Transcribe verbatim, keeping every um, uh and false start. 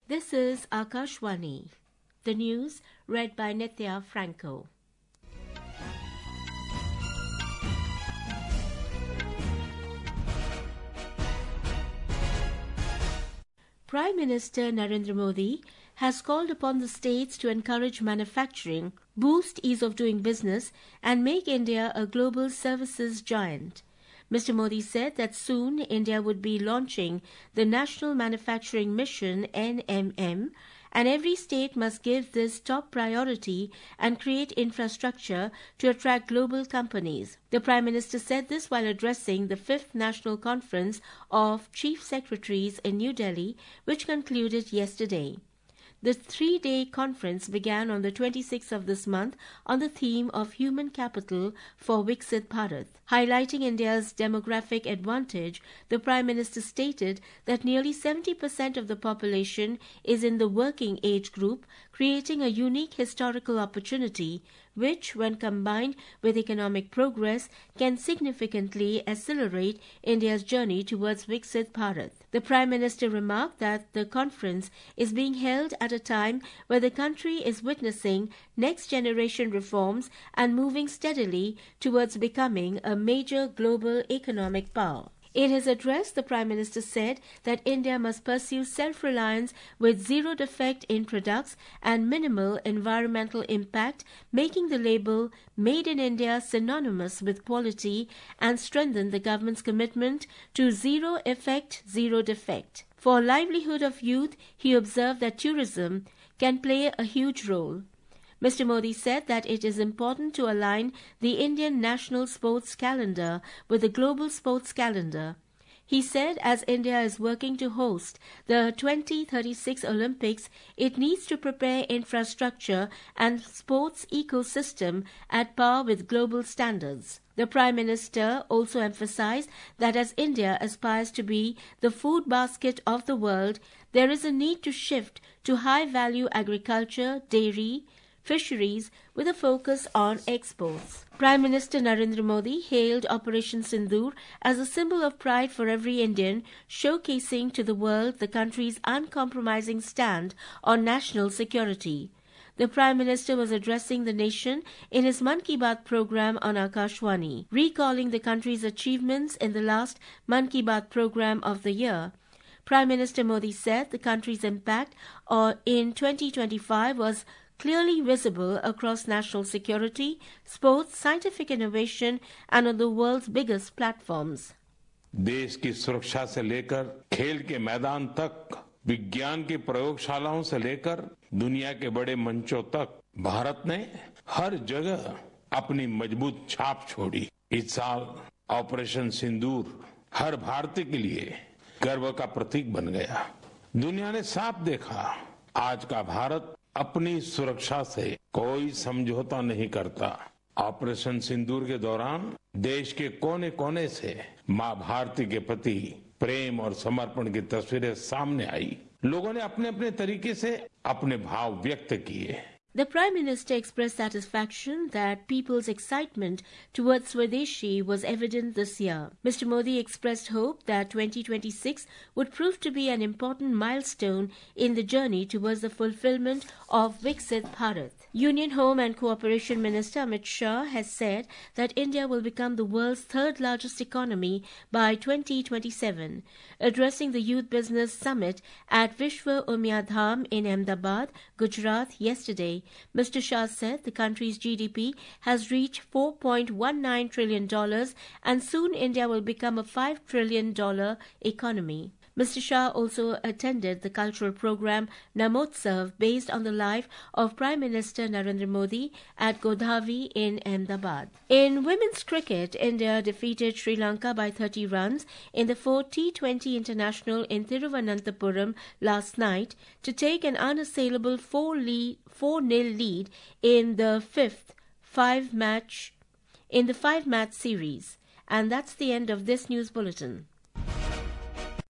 This is Akashvani. The news read by Nitya Franco. Prime Minister Narendra Modi has called upon the states to encourage manufacturing, boost ease of doing business, and make India a global services giant. Mister Modi said that soon India would be launching the National Manufacturing Mission N M M, and every state must give this top priority and create infrastructure to attract global companies. The Prime Minister said this while addressing the fifth National Conference of Chief Secretaries in New Delhi, which concluded yesterday. The three-day conference began on the twenty-sixth of this month on the theme of Human Capital for Viksit Bharat. Highlighting India's demographic advantage, the Prime Minister stated that nearly seventy percent of the population is in the working age group, creating a unique historical opportunity which, when combined with economic progress, can significantly accelerate India's journey towards Viksit Bharat. The Prime Minister remarked that the conference is being held at a time where the country is witnessing next-generation reforms and moving steadily towards becoming a major global economic power. In his address, the Prime Minister said that India must pursue self-reliance with zero defect in products and minimal environmental impact, making the label Made in India synonymous with quality, and strengthen the government's commitment to zero effect, zero defect. For livelihood of youth, he observed that tourism can play a huge role. Mister Modi said that it is important to align the Indian national sports calendar with the global sports calendar. He said as India is working to host the twenty thirty-six Olympics, it needs to prepare infrastructure and sports ecosystem at par with global standards. The Prime Minister also emphasized that as India aspires to be the food basket of the world, there is a need to shift to high-value agriculture, dairy, fisheries with a focus on exports. Prime Minister Narendra Modi hailed Operation Sindoor as a symbol of pride for every Indian, showcasing to the world the country's uncompromising stand on national security. The Prime Minister was addressing the nation in his Mann Ki Baat program on Akashvani, recalling the country's achievements in the last Mann Ki Baat program of the year. Prime Minister Modi said the country's impact in twenty twenty-five was clearly visible across national security, sports, scientific innovation, and on the world's biggest platforms. देश की सुरक्षा से लेकर खेल के मैदान तक, विज्ञान की प्रयोगशालाओं से लेकर दुनिया के बड़े मंचों तक भारत ने हर जगह अपनी मजबूत छाप छोड़ी। इस साल ऑपरेशन सिंदूर हर भारतीय के लिए गर्व का प्रतीक बन गया। दुनिया ने साफ देखा, आज का भारत अपनी सुरक्षा से कोई समझौता नहीं करता। ऑपरेशन सिंदूर के दौरान देश के कोने कोने से मां भारती के प्रति प्रेम और समर्पण की तस्वीरें सामने आई। लोगों ने अपने अपने तरीके से अपने भाव व्यक्त किए। The Prime Minister expressed satisfaction that people's excitement towards Swadeshi was evident this year. Mister Modi expressed hope that twenty twenty-six would prove to be an important milestone in the journey towards the fulfillment of Viksit Bharat. Union Home and Cooperation Minister Amit Shah has said that India will become the world's third largest economy by twenty twenty-seven. Addressing the Youth Business Summit at Vishwa Umyadham in Ahmedabad, Gujarat yesterday, Mister Shah said the country's G D P has reached four point one nine trillion dollars and soon India will become a five trillion dollars economy. Mister Shah also attended the cultural program Namotsav based on the life of Prime Minister Narendra Modi at Godavi in Ahmedabad. In women's cricket, India defeated Sri Lanka by thirty runs in the fourth T twenty International in Thiruvananthapuram last night to take an unassailable four nil lead in the fifth five-match in the five-match series. And that's the end of this news bulletin.